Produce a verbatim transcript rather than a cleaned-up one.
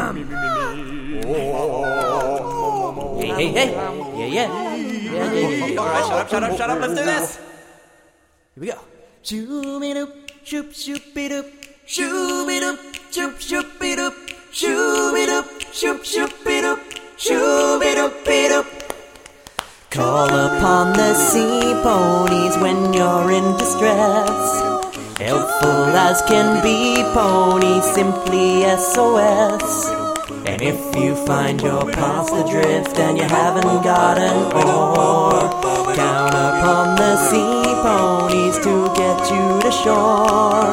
Hey, hey, hey. Yeah, yeah. Yeah, yeah, yeah. All right, shut up, shut up, shut up. Let's do this. Here we go. Shoo-be-doop, shoop, shoop-be-doop. Shoo-be-doop, shoop, shoop-be-doop. Shoo-be-doop, shoop, shoop-be-doop. Shoo-be-doop-be-doop. Call upon the sea ponies when you're in distress. Helpful as can be, ponies, simply S O S. And if you find you're past the drift and you haven't got an oar, count upon the sea ponies to get you to shore.